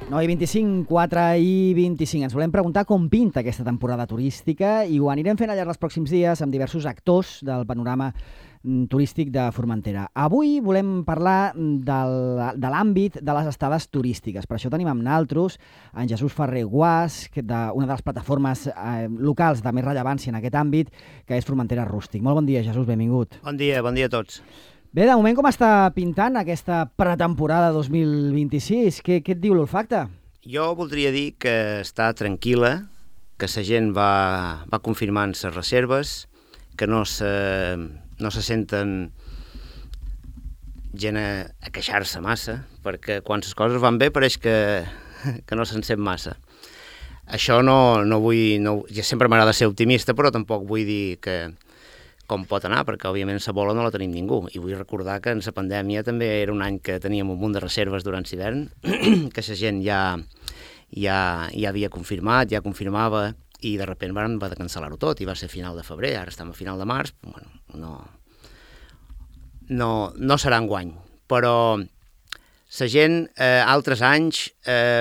9:25, 4:25. Ens volem preguntar com pinta aquesta temporada turística i ho anirem fent al llarg dels pròxims dies amb diversos actors del panorama turístic de Formentera. Avui volem parlar de l'àmbit de les estades turístiques. Per això tenim amb naltros en Jesús Ferrer Guàs, d'una de les plataformes locals de més rellevància en aquest àmbit, que és Formentera Rústic. Molt bon dia, Jesús, benvingut. Bon dia a tots. Bé, de moment com està pintant aquesta pretemporada 2026? Què et diu l'olfacte? Jo voldria dir que està tranquil·la, que la gent va confirmant les reserves, que no se senten gent a queixar-se massa, perquè quan les coses van bé pareix que no se'n sent massa. Això no vull... Jo sempre m'agrada ser optimista, però tampoc vull dir que com pot anar, perquè òbviament la bola no la tenim ningú. I vull recordar que en la pandèmia també era un any que teníem un munt de reserves durant l'hivern, que la gent ja havia confirmat, ja confirmava, i de sobte va de cancel·lar-ho tot, i va ser a final de febrer, ara estem a final de març, bueno, no serà enguany. Però la gent, altres anys,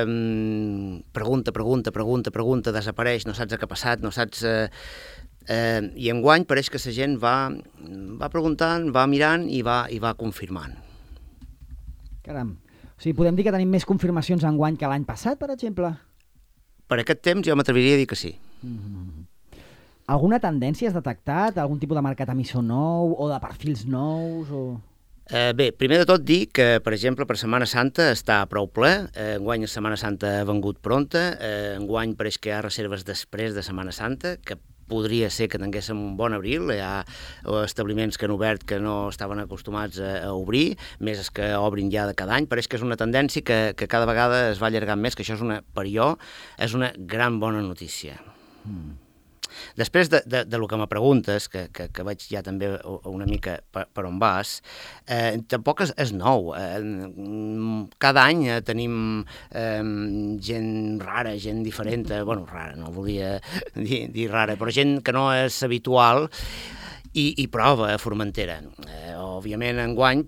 pregunta, desapareix, no saps què ha passat, no saps... I enguany pareix que la gent va preguntant, va mirant i va confirmant. Caram. O sigui, podem dir que tenim més confirmacions enguany que l'any passat, per exemple? Per aquest temps jo m'atreviria a dir que sí. Alguna tendència has detectat? Algun tipus de mercat emissor nou o de perfils nous? Bé, primer de tot dir que, per exemple, per Setmana Santa està prou ple. Enguany la Setmana Santa ha vengut pronta. Enguany pareix que hi ha reserves després de Setmana Santa, que podria ser que tinguéssim un bon abril. Hi ha establiments que han obert que no estaven acostumats a obrir, més els que obrin ja de cada any. Pareix que és una tendència que cada vegada es va allargant més, que això per jo és una gran bona notícia. Després de lo que me preguntes, que veig ja també una mica per on vas, tampoc és nou. Cada any tenim gent rara, gent diferent, rara, no volia dir rara, però gent que no és habitual i prova a Formentera. Òbviament, enguany,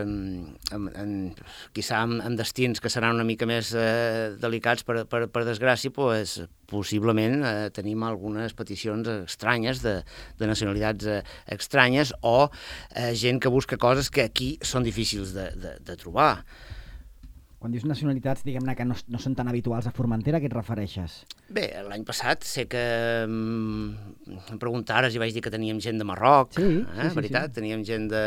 quizà amb destins que seran una mica més delicats, per desgràcia, possiblement tenim algunes peticions estranyes, de nacionalitats estranyes, o gent que busca coses que aquí són difícils de trobar. Quan dius nacionalitats, diguem-ne que no són tan habituals a Formentera, a què et refereixes? Bé, l'any passat sé que em preguntares i vaig dir que teníem gent de Marroc, sí, veritat? Sí. Teníem gent de...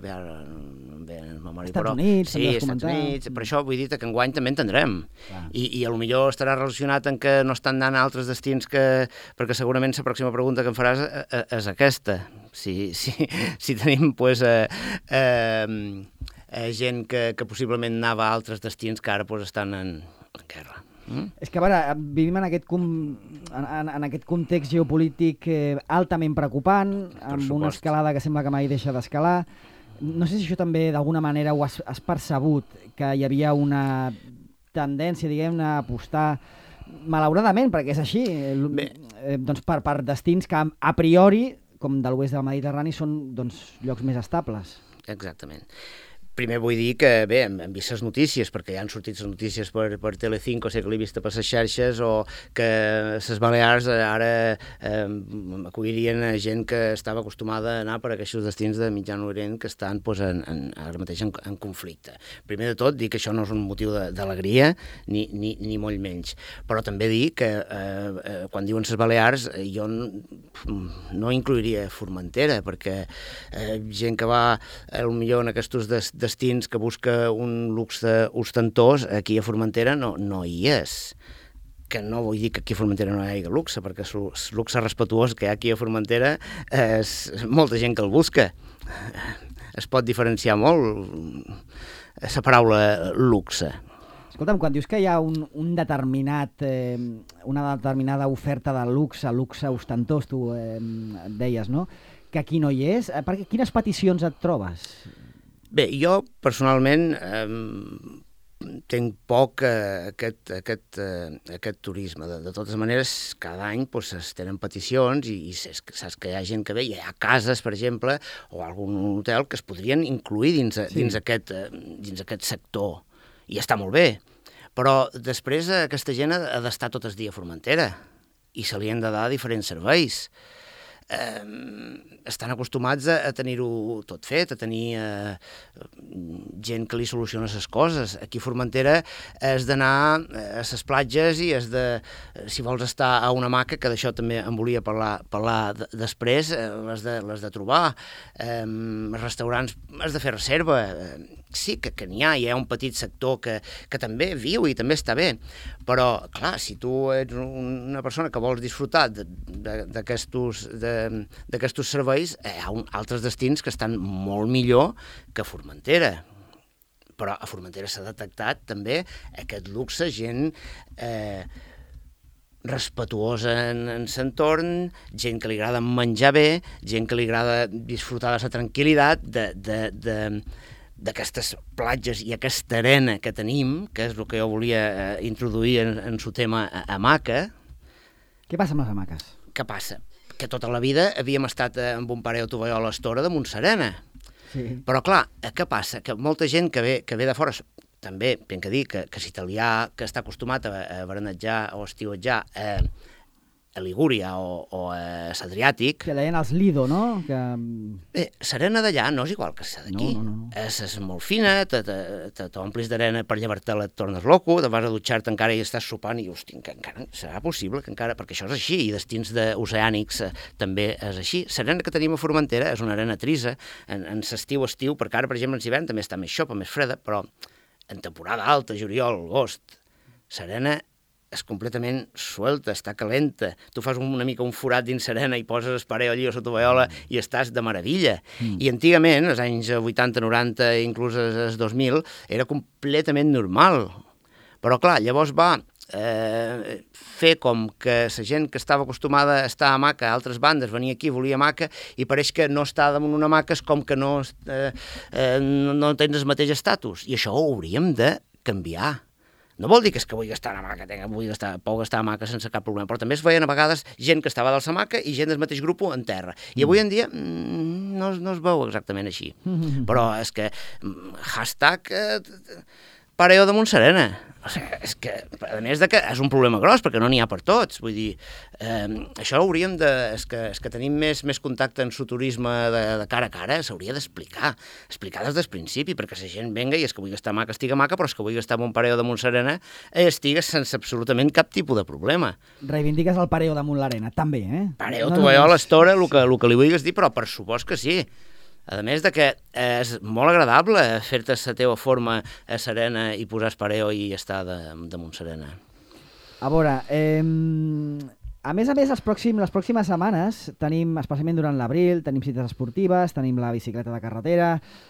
Estats Units, sí, Estats Units, per això vull dir que enguany també en tindrem. I potser estarà relacionat amb que no estan anant a altres destins perquè segurament la pròxima pregunta que em faràs és aquesta. Si tenim, gent que possiblement anava a altres destins que ara estan en guerra. És que, a veure, vivim en aquest context geopolític altament preocupant, amb una escalada que sembla que mai deixa d'escalar. No sé si això també d'alguna manera ho has percebut, que hi havia una tendència, diguem-ne, a apostar, malauradament, perquè és així, doncs per destins que a priori, com de l'oest del Mediterrani, són llocs més estables. Exactament. Primer vull dir que, bé, hem vist les notícies, perquè ja han sortit les notícies per Telecinco, sé que l'he vist per les xarxes, o que les Balears ara acollirien gent que estava acostumada a anar per aquests destins de Mitjan Orient que estan ara mateix en conflicte. Primer de tot, dir que això no és un motiu d'alegria, ni molt menys. Però també dir que quan diuen les Balears, jo no incluiria Formentera, perquè gent que va potser en aquests destins que busca un luxe ostentós, aquí a Formentera no hi és. Que no vull dir que aquí a Formentera no hi hagi luxe, perquè el luxe respetuós que hi ha aquí a Formentera és molta gent que el busca. Es pot diferenciar molt la paraula luxe. Escolta'm, quan dius que hi ha una determinada oferta de luxe ostentós, tu deies, no?, que aquí no hi és, perquè quines peticions et trobes? Bé, jo personalment tinc poc aquest turisme. De totes maneres, cada any es tenen peticions i saps que hi ha gent que ve, hi ha cases, per exemple, o algun hotel que es podrien incluir dins aquest sector. I està molt bé. Però després aquesta gent ha d'estar tot el dia a Formentera i se li han de dar diferents serveis. Estan acostumats a tenir-ho tot fet, a tenir gent que li soluciona les coses. Aquí a Formentera has d'anar a les platges i si vols estar a una hamaca, que d'això també em volia parlar després, l'has de trobar. Els restaurants has de fer reserva. Sí que n'hi ha un petit sector que també viu i també està bé, però, clar, si tu ets una persona que vols disfrutar d'aquests serveis, hi ha altres destins que estan molt millor que a Formentera. Però a Formentera s'ha detectat també aquest luxe, gent respetuosa en l'entorn, gent que li agrada menjar bé, gent que li agrada disfrutar de la tranquil·litat, d'aquestes platges i aquesta arena que tenim, que és el que jo volia introduir en el tema hamaca. Què passa amb les hamaques? Què passa? Que tota la vida havíem estat amb un parell de tovallola a Estora de Montserena. Sí. Però, clar, què passa? Que molta gent que ve de fora, també, ben que dir, que l'italià que està acostumat a veranejar o estiuetjar a Ligúria o a l'Adriàtic... Que deien els Lido, no? L'arena d'allà no és igual que la d'aquí. No. És molt fina, t'omplis d'arena per llevar-te-la, et tornes loco, te vas a dutxar-te encara i estàs sopant i, hosti, encara serà possible que encara... Perquè això és així, i destins oceànics també és així. L'arena que tenim a Formentera és una arena trisa, en l'estiu, perquè ara, per exemple, en l'hivern també està més xopa, més freda, però en temporada alta, juliol, agost, l'arena és completament suelta, està calenta. Tu fas una mica un forat dins l'arena i poses el parell allí a la tovallola i estàs de meravella. I antigament, als anys 80, 90, inclús als 2000, era completament normal. Però, clar, llavors va fer com que la gent que estava acostumada a estar a hamaca a altres bandes venia aquí, volia hamaca, i pareix que no estar damunt una hamaca és com que no tens el mateix estatus. I això ho hauríem de canviar. No vol dir que és que vull estar a hamaca, puc estar a hamaca sense cap problema, però també es veien a vegades gent que estava dalt la hamaca i gent del mateix grup en terra. I avui en dia no es veu exactament així. Però és que hashtag pareo de Montserena. O sigui, és que, a més de que és un problema gros, perquè no n'hi ha per tots. Vull dir, això hauríem de... És que tenim més contacte en el turisme de cara a cara, s'hauria d'explicar. Explicar des del principi, perquè la gent venga i és que vull estar maca, estigui maca, però és que vull estar en un pareo de Montserena, estigues sense absolutament cap tipus de problema. Reivindiques el pareo damunt l'arena, també, eh? Pareo, tu veieu a l'estora, el que li vulguis dir, però per supost que sí. A més de que és molt agradable fer-te la teva forma a serena i posar el pareo i estar de Montserena. A veure, a més, les pròximes setmanes tenim, especialment durant l'abril, tenim cites esportives, tenim la bicicleta de carretera,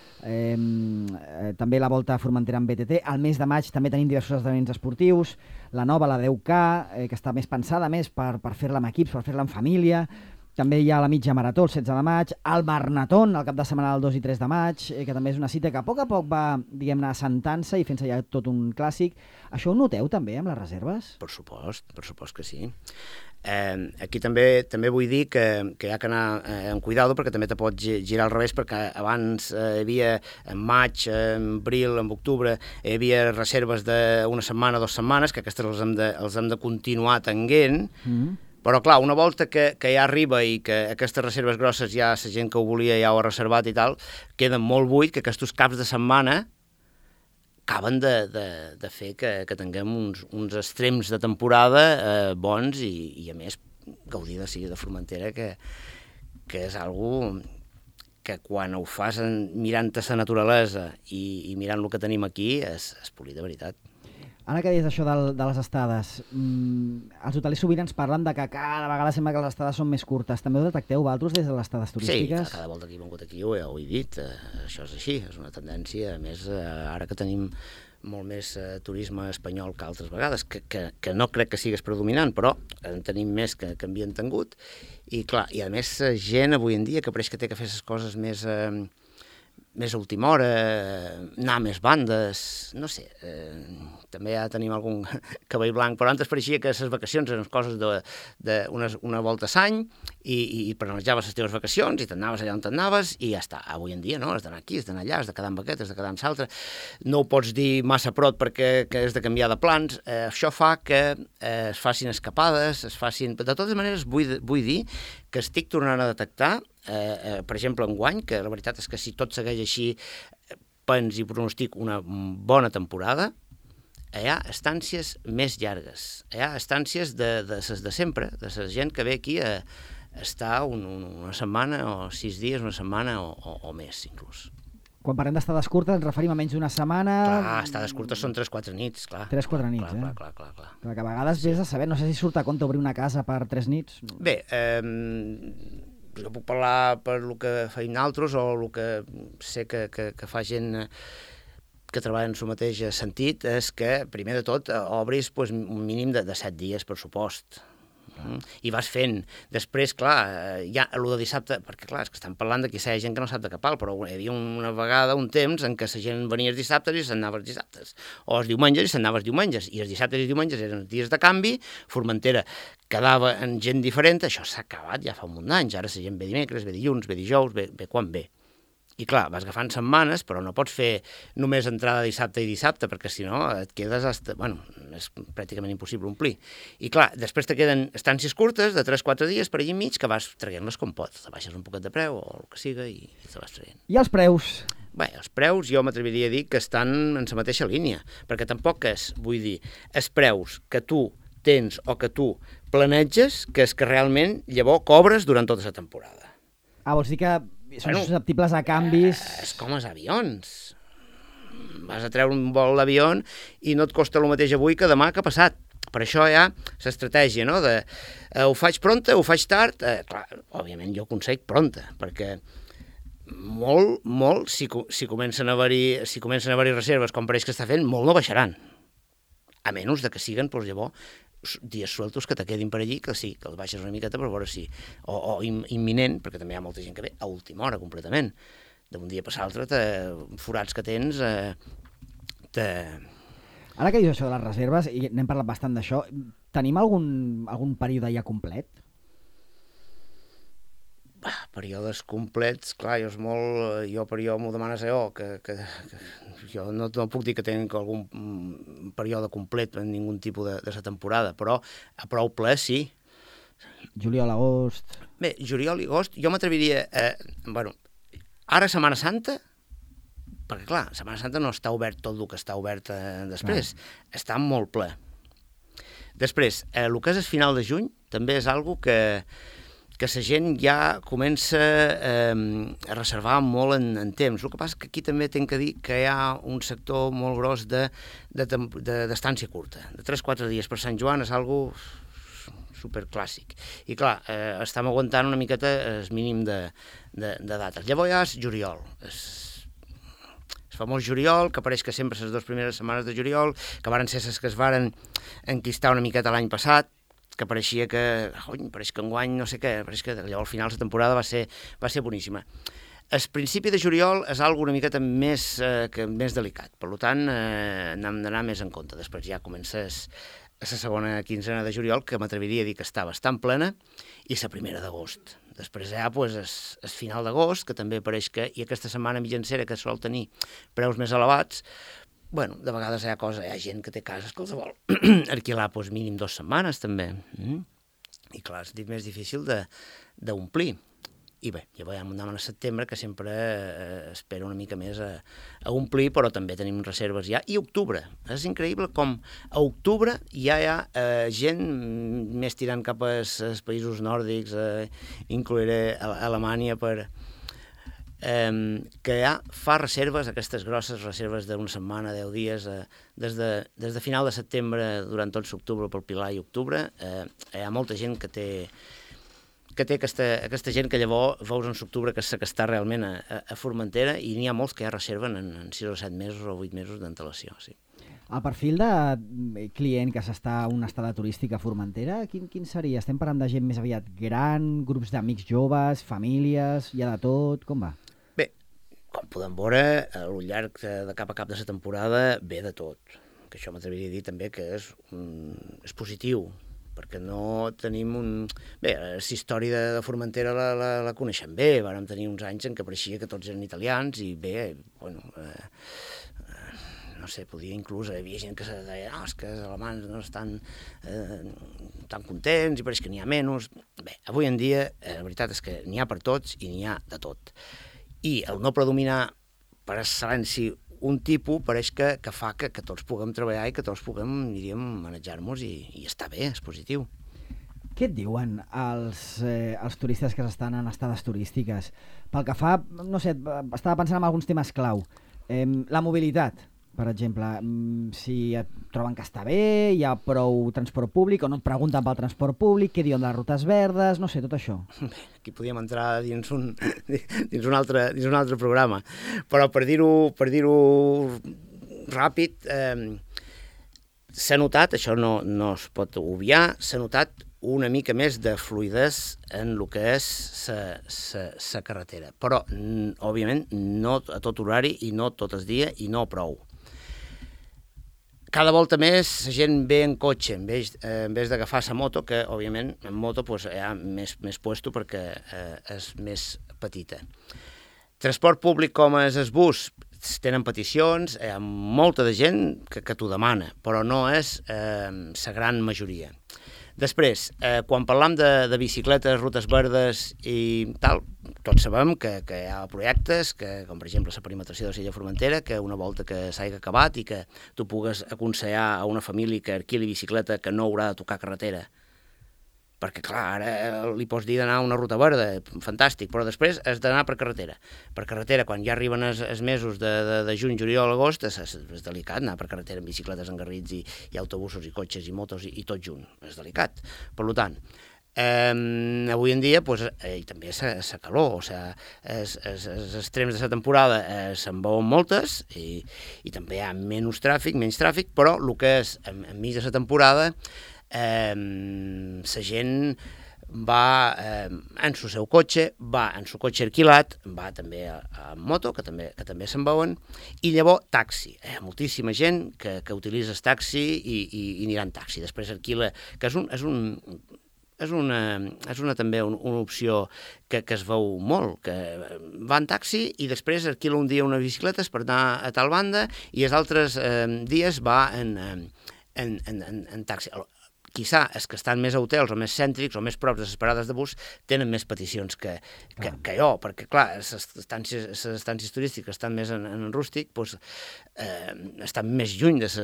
també la Volta a Formentera amb BTT. Al mes de maig també tenim diversos esdeveniments esportius, la nova, la 10K, que està més pensada per fer-la amb equips, per fer-la en família. També hi ha la mitja marató el 16 de maig, el Barnatón el cap de setmana del 2 i 3 de maig, que també és una cita que a poc va, diguem-ne, assentant-se i fent-se ja tot un clàssic. Això ho noteu també amb les reserves? Per supost que sí. Aquí també vull dir que hi ha que anar amb cuidado, perquè també te pots girar al revés, perquè abans hi havia en maig, en abril, en octubre, hi havia reserves d'una setmana, 2 setmanes, que aquestes els hem de continuar tenint. Però, clar, una volta que ja arriba i que aquestes reserves grosses ja la gent que ho volia ja ho ha reservat i tal, queden molt buit, que aquests caps de setmana acaben de fer que tinguem uns extrems de temporada bons i a més, gaudir de Formentera, que és algo que quan ho fas mirant la naturalesa i mirant el que tenim aquí és polir de veritat. Ara que deies això de les estades, els hotelers sovint ens parlen de que cada vegada sembla que les estades són més curtes. També ho detecteu vosaltres des de les estades turístiques? Sí, cada volta que he vingut aquí ho he dit, això és així, és una tendència. A més, ara que tenim molt més turisme espanyol que altres vegades, que no crec que sigués predominant, però en tenim més que havien tingut. I clar, i a més gent avui en dia que pareix que té que fer les coses més a última hora, anar a més bandes, no sé, també ja tenim algun cabell blanc, però antes pareixia que les vacacions eren coses una volta a l'any i planejaves les teves vacacions i t'anaves allà on t'anaves i ja està. Avui en dia no, has d'anar aquí, has d'anar allà, has de quedar amb aquest, has de quedar amb l'altre, no ho pots dir massa prop perquè has de canviar de plans, això fa que es facin escapades, de totes maneres vull dir que estic tornant a detectar, per exemple, enguany, que la veritat és que si tot segueix així, pens i pronostic una bona temporada, hi ha estàncies més llargues, hi ha estàncies de sempre, de la gent que ve aquí a estar una setmana o 6 dies, una setmana o més, inclús. Quan parlem d'estades curtes ens referim a menys d'una setmana... Clar, estades curtes són 3-4 nits, clar. 3-4 nits, clar. Clar, que a vegades vés a saber, no sé si surt a compte obrir una casa per 3 nits. Bé, jo puc parlar per el que feim nosaltres o el que sé que fa gent que treballa en el mateix sentit, és que, primer de tot, obris un mínim de 7 dies, per supost. I vas fent. Després, clar, ja el de dissabte, perquè clar, és que estan parlant de que hi ha gent que no sap de cap alt, però hi havia una vegada, un temps, en què la gent venia els dissabtes i se'n anava els dissabtes, o els diumenges i se'n anava els diumenges, i els dissabtes i els diumenges eren els dies de canvi, Formentera quedava en gent diferent, això s'ha acabat ja fa un munt d'anys, ara la gent ve dimecres, ve dilluns, ve dijous, ve quan ve. I clar, vas agafant setmanes, però no pots fer només entrada dissabte i dissabte, perquè si no et quedes és pràcticament impossible omplir. I clar, després te queden estàncies curtes de 3-4 dies per allà enmig que vas traient-les com pots. Te baixes un poquet de preu o el que siga i te vas traient. I els preus? Bé, els preus jo m'atreviria a dir que estan en la mateixa línia, perquè tampoc vull dir, els preus que tu tens o que tu planeges, que és que realment llavors cobres durant tota la temporada. Vols dir que són susceptibles a canvis... És com els avions. Vas a treure un vol d'avió i no et costa el mateix avui que demà que ha passat. Per això hi ha l'estratègia, no?, de ho faig pronta, ho faig tard. Clar, òbviament jo aconsello pronta, perquè molt, si comencen a haver-hi reserves, com pareix que està fent, molt no baixaran. A menys de que siguen, doncs llavors, dies sueltos que te quedin per allí, que sí, que els baixes una miqueta per veure si... O imminent, perquè també hi ha molta gent que ve a última hora, completament. D'un dia per l'altre, forats que tens... Ara que dius això de les reserves, i n'hem parlat bastant d'això, tenim algun període ja complet? Períodes complets, clar, jo m'ho demanes que jo no puc dir que tinc algun període complet en ningun tipus de la temporada, però a prou ple sí. Juliol, agost... Bé, juliol i agost, jo m'atreviria ara Setmana Santa, perquè clar, Setmana Santa no està obert tot el que està obert després, està molt ple. Després, el que és el final de juny també és algo que la gent ja comença a reservar molt en temps. El que passa és que aquí també tinc que dir que hi ha un sector molt gros d'estància curta. De 3-4 dies per Sant Joan és algo superclàssic. I clar, estem aguantant una miqueta el mínim de dates. Llavors ja és juliol. El famós juliol, que pareix que sempre les 2 primeres setmanes de juliol, que varen ser les que es varen enquistar una miqueta l'any passat, que pareix que enguany no sé què, pareix que llavors al final la temporada va ser boníssima. El principi de juliol és una miqueta més delicat, per tant n'hem d'anar més en compte. Després ja comença la segona quinzena de juliol, que m'atreviria a dir que està bastant plena, i la primera d'agost. Després hi ha el final d'agost, que també pareix que, i aquesta setmana mitjancera que sol tenir preus més elevats, de vegades hi ha gent que té cases que els vol alquilar mínim 2 setmanes també. I clar, és més difícil d'omplir. I bé, llavors anem a setembre, que sempre espera una mica més a omplir, però també tenim reserves ja. I octubre. És increïble com a octubre ja hi ha gent més tirant cap als països nòrdics, inclouré Alemanya, que ja fa reserves, aquestes grosses reserves d'una setmana, 10 dies, des de final de setembre, durant tot l'octubre, pel Pilar i octubre, hi ha molta gent que té aquesta gent que llavors veus en l'octubre que està realment a Formentera, i n'hi ha molts que ja reserven en 6 o 7 mesos o 8 mesos d'antelació, sí. El perfil de client que s'està a una estada turística a Formentera, quin seria? Estem parlant de gent més aviat gran, grups d'amics joves, famílies, hi ha de tot, com va? com podem veure, al llarg de cap a cap de la temporada ve de tot, que això m'atreviria a dir també que és positiu, perquè no tenim un... Bé, la història de Formentera la coneixem bé, vàrem tenir uns anys en què pareixia que tots eren italians i bé, bueno, no sé, podia inclús, hi havia gent que se deia és que els alemans no estan tan contents i pareix que n'hi ha menys. Bé, avui en dia la veritat és que n'hi ha per tots i n'hi ha de tot. I el no predominar per excel·lència un tipus pareix que fa que tots puguem treballar i que tots puguem, diríem, manejar-nos i està bé, és positiu. Què et diuen els turistes que estan en estades turístiques? Pel que fa, no sé, estava pensant en alguns temes clau. La mobilitat, per exemple, si et troben que està bé, hi ha prou transport públic o no et pregunten pel transport públic, què diuen de les rutes verdes, no sé, tot això. Bé, aquí podíem entrar dins un altre programa, però per dir-ho ràpid, s'ha notat, això no es pot obviar, s'ha notat una mica més de fluïdesa en el que és la carretera, però, òbviament, no a tot horari i no tot el dia i no prou. Cada volta més la gent ve en cotxe en vez d'agafar la moto, que òbviament en moto hi ha més puesto perquè és més petita. Transport públic com és el bus, tenen peticions, hi ha molta de gent que t'ho demana, però no és la gran majoria. Després, quan parlam de bicicletes, rutes verdes i tal, tots sabem que hi ha projectes, com per exemple la perimetració de Sella Formentera, que una volta que s'hagi acabat i que tu pugues aconsellar a una família que alquili bicicleta que no haurà de tocar carretera. Perquè, clar, ara li pots dir d'anar a una ruta verda, fantàstic, però després has d'anar per carretera. Per carretera, quan ja arriben els mesos de juny, juliol, agost, és delicat anar per carretera amb bicicletes, engarrits i autobusos i cotxes i motos i tot junt. És delicat. Per tant, avui en dia, i també la calor, o sigui, els extrems de la temporada se'n veuen moltes i també hi ha menys tràfic, però el que és enmig de la temporada la gent va en el seu cotxe, va en el cotxe alquilat, va també a moto, que també se'n veuen, i llavors taxi. Moltíssima gent que utilitza el taxi i anirà en taxi. Després alquila, que és també una opció que es veu molt, que va en taxi i després alquila un dia una bicicleta per anar a tal banda i els altres dies va en taxi. Quizà els que estan més a hotels o més cèntrics o més prop de les parades de bus tenen més peticions que jo, perquè clar, les estàncies turístiques estan més en rústic, estan més lluny de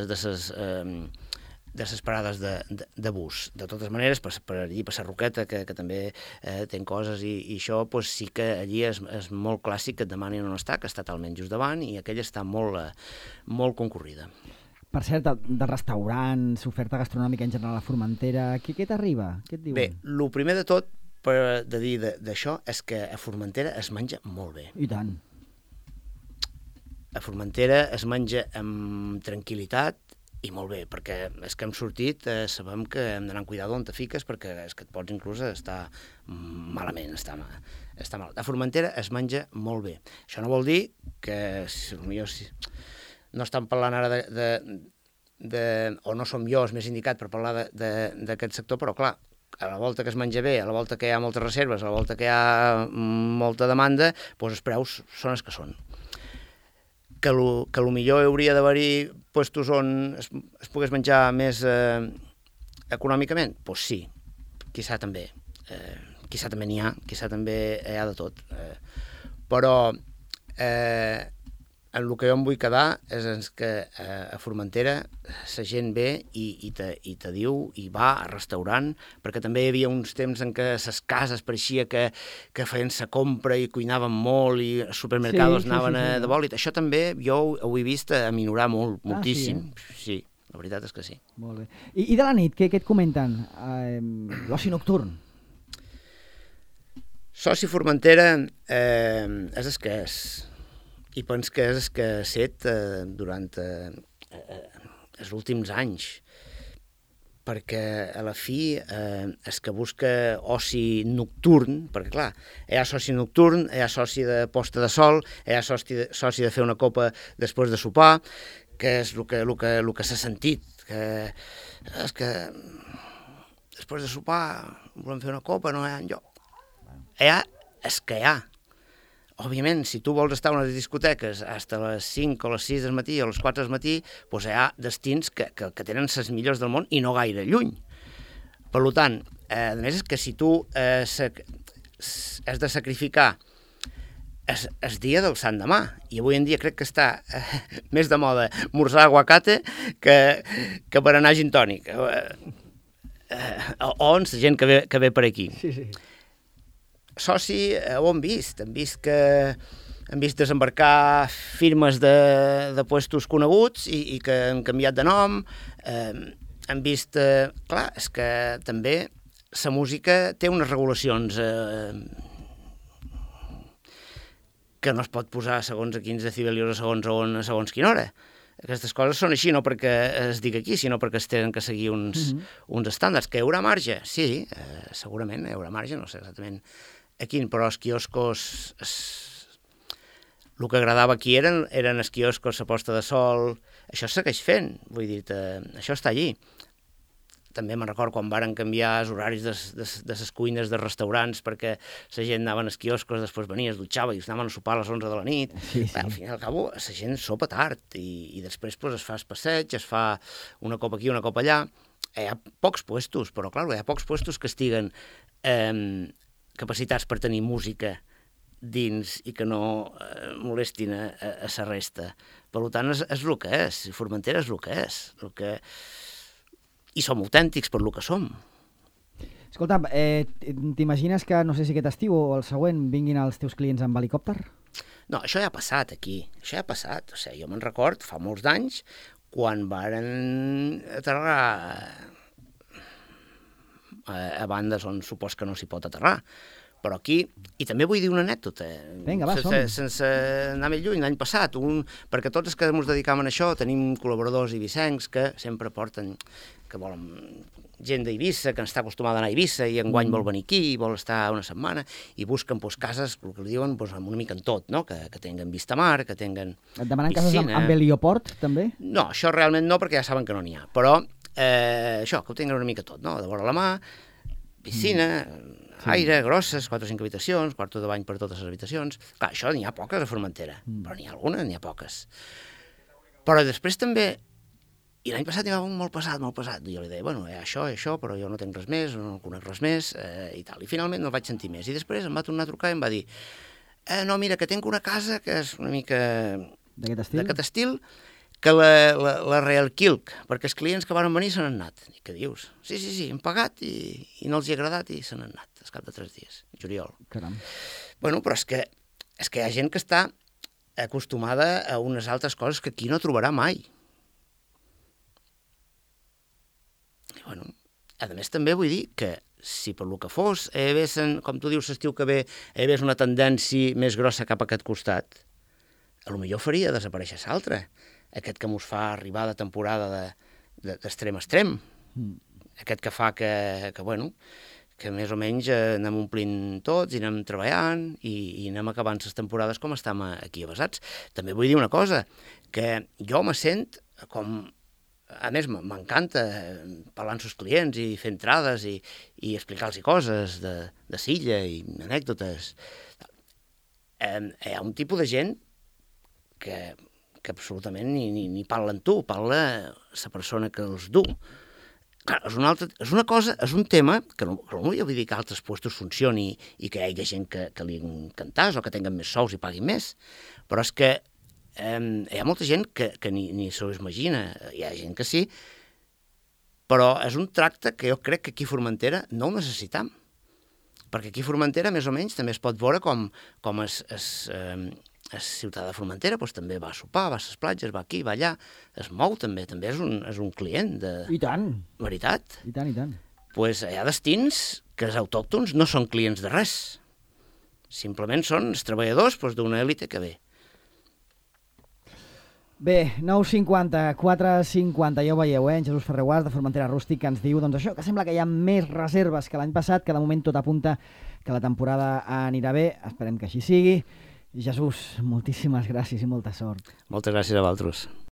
les parades de bus. De totes maneres, per allí, per la Roqueta, que també té coses i això, sí que allí és molt clàssic que et demanin on està, que està talment just davant, i aquella està molt concorrida. Per cert, de restaurants, oferta gastronòmica en general a Formentera, què t'arriba? Què et diuen? Bé, el primer de tot de dir d'això és que a Formentera es menja molt bé. I tant. A Formentera es menja amb tranquil·litat i molt bé, perquè és que hem sortit, sabem que hem d'anar amb cuidado on te fiques, perquè és que et pots inclús estar malament, està mal. A Formentera es menja molt bé. Això no vol dir que, potser no estan parlant ara o no som jo els més indicat per parlar d'aquest sector, però clar, a la volta que es menja bé, a la volta que hi ha moltes reserves, a la volta que hi ha molta demanda, els preus són els que són. Que millor hauria d'haver-hi puestos on es pogués menjar més econòmicament? Doncs sí, quizà també n'hi ha, quizà també hi ha de tot. Però en el que jo em vull quedar és que a Formentera la gent ve i te diu i va a restaurant, perquè també hi havia uns temps en què les cases pareixia que feien la compra i cuinaven molt i els supermercados anaven de bòlit. Això també jo ho he vist aminorar moltíssim. Sí, la veritat és que sí. Molt bé. I de la nit, què et comenten? L'oci nocturn. L'oci Formentera és el que és. I penso que és el que ha set durant els últims anys. perquè a la fi és que busca oci nocturn, perquè clar, hi ha soci nocturn, hi ha soci de posta de sol, hi ha soci de fer una copa després de sopar, que és el que s'ha sentit, que és que després de sopar volem fer una copa, no hi ha enlloc. És que hi ha. Òbviament, si tu vols estar a unes discoteques fins a les 5 o les 6 del matí o les 4 del matí, doncs hi ha destins que tenen les millors del món i no gaire lluny. Per tant, a més, és que si tu has de sacrificar el dia del Sant Demà, i avui en dia crec que està més de moda morsar aguacate que per anar a gin tònic, o la gent que ve per aquí. Sí, sí. Soci, ho hem vist desembarcar firmes de puestos coneguts i que han canviat de nom, hem vist, clar, és que també la música té unes regulacions que no es pot posar segons a 15 decibelios a segons quina hora. Aquestes coses són així, no perquè es digui aquí, sinó perquè es tenen que seguir uns estàndards. Que hi haurà marge? Sí, segurament hi haurà marge, no sé exactament a quin, però els quioscos, el que agradava aquí eren els quioscos, la posta de sol, això es segueix fent, vull dir, això està allí. També me'n recordo quan varen canviar els horaris de les cuines dels restaurants perquè la gent anava als quioscos, després venia, es dutxava i anaven a sopar a les 11 de la nit. Sí, sí. Al final, al cabo, la gent sopa tard i després pues, es fa el passeig, es fa una copa aquí, una copa allà. Hi ha pocs puestos, però clar, hi ha pocs puestos que estiguen capacitats per tenir música dins i que no molestin a la resta. Per tant, és el que és. Formentera és el que és. I som autèntics per el que som. Escolta, t'imagines que, no sé si aquest estiu o el següent, vinguin els teus clients amb helicòpter? No, això ja ha passat aquí. Això ja ha passat. O sigui, jo me'n record, fa molts d'anys, quan varen aterrar a bandes on supos que no s'hi pot aterrar. Però aquí, i també vull dir una anècdota, vinga, va, sense anar més lluny, l'any passat, perquè tots els que ens dedicam a això tenim col·laboradors eivissencs que sempre porten, que volen gent d'Eivissa, que està acostumada a anar a Eivissa i enguany vol venir aquí, i vol estar una setmana, i busquen cases, el que li diuen, una mica en tot, no? Que tinguen vista mar, que tinguen piscina. Et demanen cases amb helioport, també? No, això realment no, perquè ja saben que no n'hi ha, però això, que ho tinguen una mica tot, no? De vora la mà, piscina, aire, grosses, 4 o 5 habitacions, quarto de bany per totes les habitacions. Clar, això n'hi ha poques a Formentera, però n'hi ha algunes, n'hi ha poques. Però després també, i l'any passat n'hi va molt pesat, jo li deia, bueno, això, però jo no tenc res més, no conec res més, i tal. I finalment no el vaig sentir més. I després em va tornar a trucar i em va dir, no, mira, que tinc una casa que és una mica d'aquest estil, que la realquilc, perquè els clients que van venir se n'han anat. I què dius? Sí, hem pagat i no els hi ha agradat i se n'han anat, al cap de 3 dies, juliol. Caram. Bueno, però és que hi ha gent que està acostumada a unes altres coses que aquí no trobarà mai. I bueno, a més també vull dir que si per lo que fos, com tu dius l'estiu que ve, hi hagués una tendència més grossa cap a aquest costat, potser faria desaparèixer l'altre. Aquest que mos fa arribar de temporada d'extrem a extrem. Aquest que fa que més o menys anem omplint tots i anem treballant i anem acabant les temporades com estem aquí avasats. També vull dir una cosa, que jo me sent com... A més, m'encanta parlar amb els clients i fer entrades i explicar-los coses de Silla i anècdotes. Hi ha un tipus de gent que absolutament ni parla amb tu, parla la persona que els du. Clar, és una cosa, és un tema que no vull dir que altres puestos funcioni i que hi hagi gent que li encantàs o que tinguen més sous i paguin més, però és que hi ha molta gent que ni s'ho imagina, hi ha gent que sí, però és un tracte que jo crec que aquí a Formentera no ho necessitam, perquè aquí a Formentera més o menys també es pot veure com el ciutadà de Formentera també va a sopar, va a les platges, va aquí, va allà, es mou també és un client de... I tant. Veritat? I tant. Doncs hi ha destins que els autòctons no són clients de res, simplement són els treballadors d'una èlite que ve. Bé, 9.50, 4.50, ja ho veieu, en Jesús Ferreuàs, de Formentera Rústic, que ens diu doncs això, que sembla que hi ha més reserves que l'any passat, que de moment tot apunta que la temporada anirà bé, esperem que així sigui. Jesús, moltíssimes gràcies i molta sort. Moltes gràcies a vosaltres.